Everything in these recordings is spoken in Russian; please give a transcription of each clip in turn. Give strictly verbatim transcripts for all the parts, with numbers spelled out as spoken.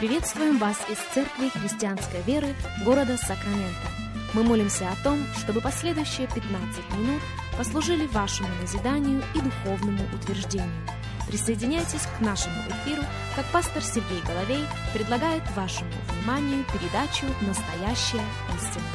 Приветствуем вас из Церкви Христианской Веры города Сакраменто. Мы молимся о том, чтобы последующие пятнадцать минут послужили вашему назиданию и духовному утверждению. Присоединяйтесь к нашему эфиру, как пастор Сергей Головей предлагает вашему вниманию передачу «Настоящая истина».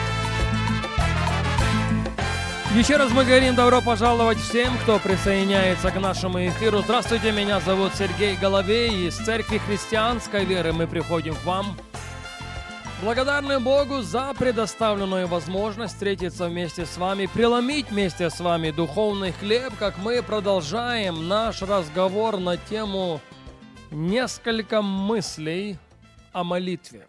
Еще раз мы говорим добро пожаловать всем, кто присоединяется к нашему эфиру. Здравствуйте, меня зовут Сергей Головей. Из Церкви Христианской Веры мы приходим к вам. Благодарны Богу за предоставленную возможность встретиться вместе с вами, преломить вместе с вами духовный хлеб, как мы продолжаем наш разговор на тему «Несколько мыслей о молитве».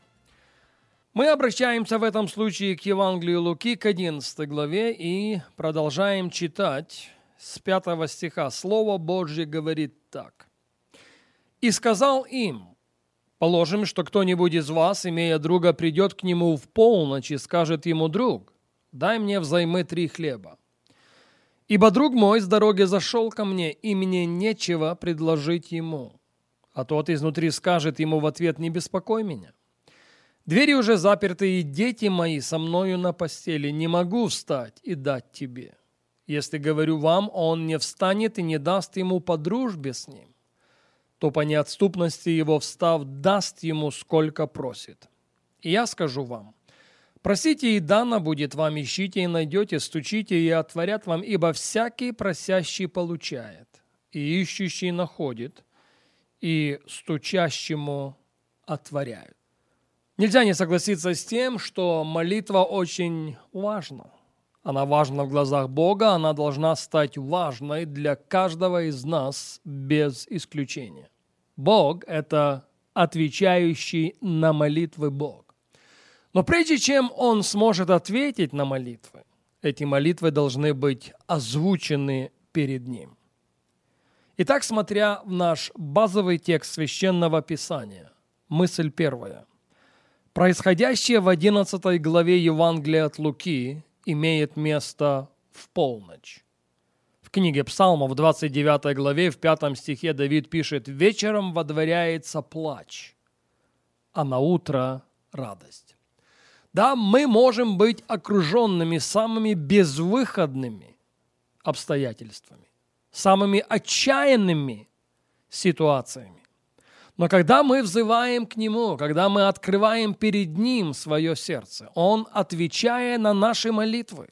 Мы обращаемся в этом случае к Евангелию Луки, к одиннадцатой главе, и продолжаем читать с пятого стиха. Слово Божье говорит так. «И сказал им: положим, что кто-нибудь из вас, имея друга, придет к нему в полночь и скажет ему: друг, дай мне взаймы три хлеба. Ибо друг мой с дороги зашел ко мне, и мне нечего предложить ему. А тот изнутри скажет ему в ответ: не беспокой меня. Двери уже заперты, и дети мои со мною на постели. Не могу встать и дать тебе. Если говорю вам, он не встанет и не даст ему по дружбе с ним, то по неотступности его встав, даст ему, сколько просит. И я скажу вам: просите, и дано будет вам, ищите, и найдете, стучите, и отворят вам, ибо всякий просящий получает, и ищущий находит, и стучащему отворяют». Нельзя не согласиться с тем, что молитва очень важна. Она важна в глазах Бога, она должна стать важной для каждого из нас без исключения. Бог – это отвечающий на молитвы Бог. Но прежде чем Он сможет ответить на молитвы, эти молитвы должны быть озвучены перед Ним. Итак, смотря в наш базовый текст Священного Писания, мысль первая. Происходящее в одиннадцатой главе Евангелия от Луки имеет место в полночь. В книге Псалмов в двадцать девятой главе в пятом стихе Давид пишет: «Вечером водворяется плач, а на утро радость». Да, мы можем быть окруженными самыми безвыходными обстоятельствами, самыми отчаянными ситуациями. Но когда мы взываем к Нему, когда мы открываем перед Ним свое сердце, Он, отвечая на наши молитвы,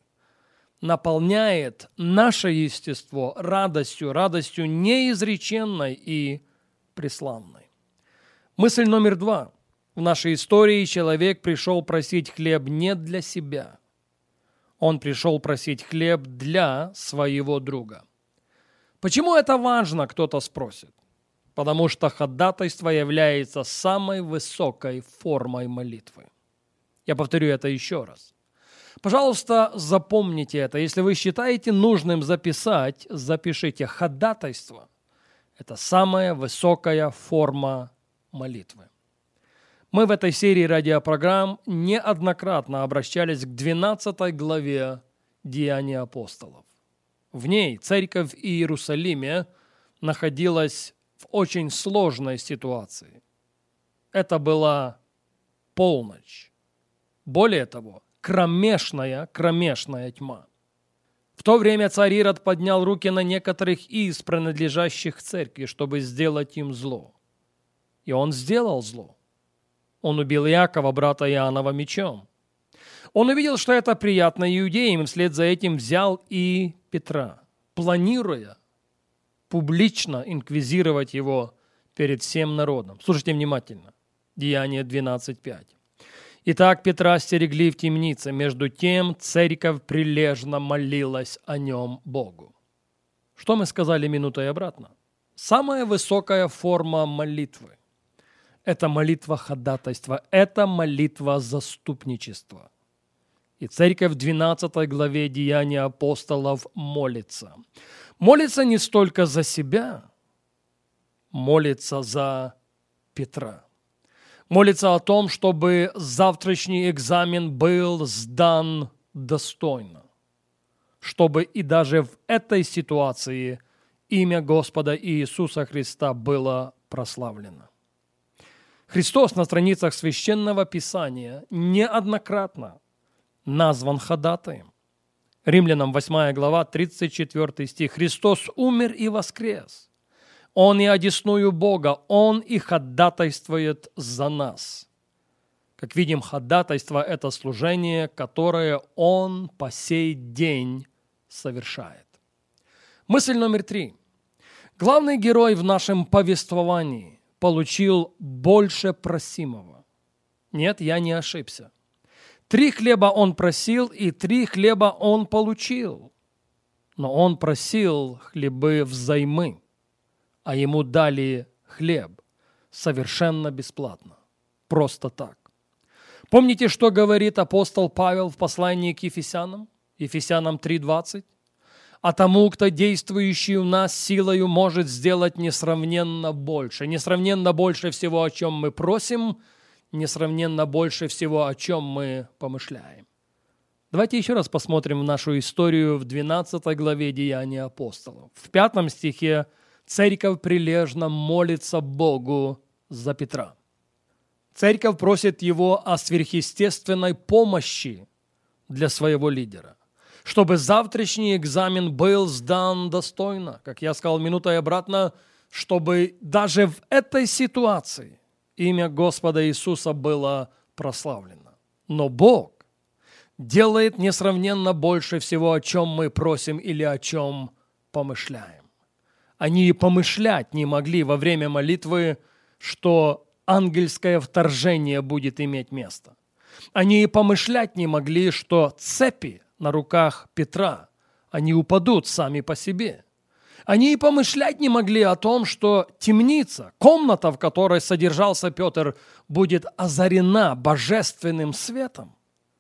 наполняет наше естество радостью, радостью неизреченной и преславной. Мысль номер два. В нашей истории человек пришел просить хлеб не для себя. Он пришел просить хлеб для своего друга. Почему это важно, кто-то спросит? Потому что ходатайство является самой высокой формой молитвы. Я повторю это еще раз. Пожалуйста, запомните это. Если вы считаете нужным записать, запишите: ходатайство – это самая высокая форма молитвы. Мы в этой серии радиопрограмм неоднократно обращались к двенадцатой главе Деяний апостолов. В ней церковь в Иерусалиме находилась в очень сложной ситуации. Это была полночь. Более того, кромешная, кромешная тьма. В то время царь Ирод поднял руки на некоторых из принадлежащих церкви, чтобы сделать им зло. И он сделал зло. Он убил Иакова, брата Иоаннова, мечом. Он увидел, что это приятно иудеям, и вслед за этим взял и Петра, планируя публично инквизировать его перед всем народом. Слушайте внимательно. Деяние двенадцать пять. Итак, Петра стерегли в темнице. Между тем церковь прилежно молилась о нем Богу. Что мы сказали минутой обратно? Самая высокая форма молитвы – это молитва ходатайства, это молитва заступничества. И церковь в двенадцатой главе Деяния апостолов молится. Молится не столько за себя, молится за Петра. Молится о том, чтобы завтрашний экзамен был сдан достойно, чтобы и даже в этой ситуации имя Господа Иисуса Христа было прославлено. Христос на страницах Священного Писания неоднократно назван ходатаем. Римлянам восьмая глава, тридцать четвёртый стих. «Христос умер и воскрес. Он и одесную Бога, Он и ходатайствует за нас». Как видим, ходатайство – это служение, которое Он по сей день совершает. Мысль номер три. Главный герой в нашем повествовании получил больше просимого. Нет, я не ошибся. Три хлеба он просил, и три хлеба он получил. Но он просил хлебы взаймы, а ему дали хлеб совершенно бесплатно, просто так. Помните, что говорит апостол Павел в послании к Ефесянам? Ефесянам три двадцать. «А тому, кто действующий у нас силою, может сделать несравненно больше». Несравненно больше всего, о чем мы просим, несравненно больше всего, о чем мы помышляем. Давайте еще раз посмотрим в нашу историю в двенадцатой главе Деяний апостолов. В пятом стихе церковь прилежно молится Богу за Петра. Церковь просит его о сверхъестественной помощи для своего лидера, чтобы завтрашний экзамен был сдан достойно, как я сказал минутой обратно, чтобы даже в этой ситуации имя Господа Иисуса было прославлено. Но Бог делает несравненно больше всего, о чем мы просим или о чем помышляем. Они и помышлять не могли во время молитвы, что ангельское вторжение будет иметь место. Они и помышлять не могли, что цепи на руках Петра, они упадут сами по себе. Они и помышлять не могли о том, что темница, комната, в которой содержался Петр, будет озарена божественным светом.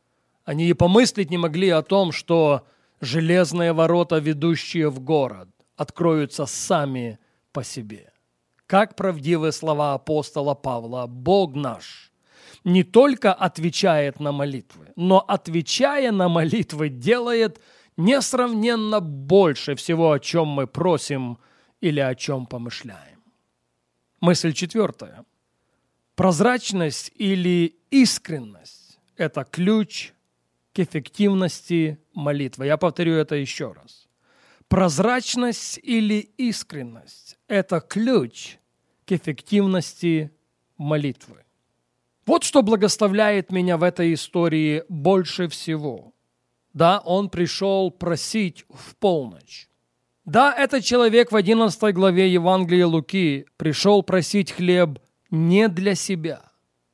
Они и помыслить не могли о том, что железные ворота, ведущие в город, откроются сами по себе. Как правдивы слова апостола Павла, Бог наш не только отвечает на молитвы, но, отвечая на молитвы, делает несравненно больше всего, о чем мы просим или о чем помышляем. Мысль четвертая. Прозрачность или искренность – это ключ к эффективности молитвы. Я повторю это еще раз. Прозрачность или искренность – это ключ к эффективности молитвы. Вот что благословляет меня в этой истории больше всего. Да, он пришел просить в полночь. Да, этот человек в одиннадцатой главе Евангелия Луки пришел просить хлеб не для себя.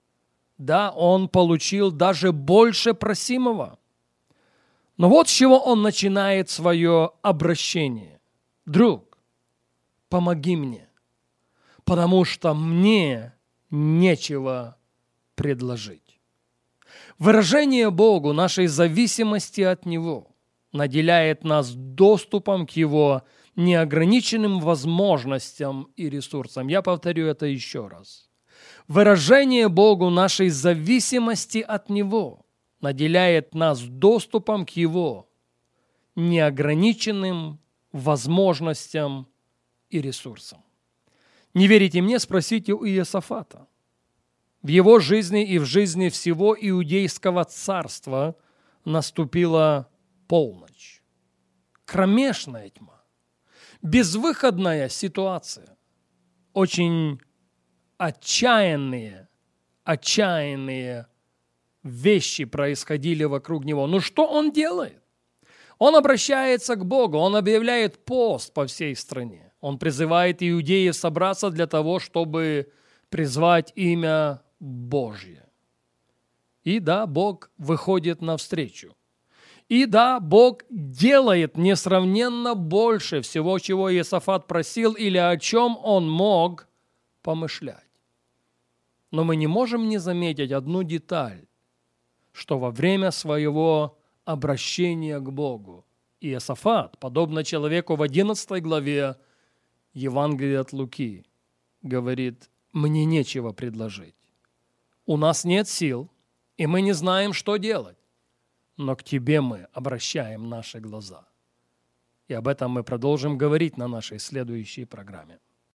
Да, он получил даже больше просимого. Но вот с чего он начинает свое обращение. «Друг, помоги мне, потому что мне нечего предложить». Выражение Богу нашей зависимости от Него наделяет нас доступом к Его неограниченным возможностям и ресурсам. Я повторю это еще раз. Выражение Богу нашей зависимости от Него наделяет нас доступом к Его неограниченным возможностям и ресурсам. Не верите мне? Спросите у Иосафата. В его жизни и в жизни всего иудейского царства наступила полночь. Кромешная тьма, безвыходная ситуация, очень отчаянные, отчаянные вещи происходили вокруг него. Ну что он делает? Он обращается к Богу, он объявляет пост по всей стране. Он призывает иудеев собраться для того, чтобы призвать имя Божье. И да, Бог выходит навстречу. И да, Бог делает несравненно больше всего, чего Иосафат просил или о чем он мог помышлять. Но мы не можем не заметить одну деталь, что во время своего обращения к Богу Иосафат, подобно человеку в одиннадцатой главе Евангелия от Луки, говорит: «Мне нечего предложить. У нас нет сил, и мы не знаем, что делать. Но к Тебе мы обращаем наши глаза». И об этом мы продолжим говорить на нашей следующей программе.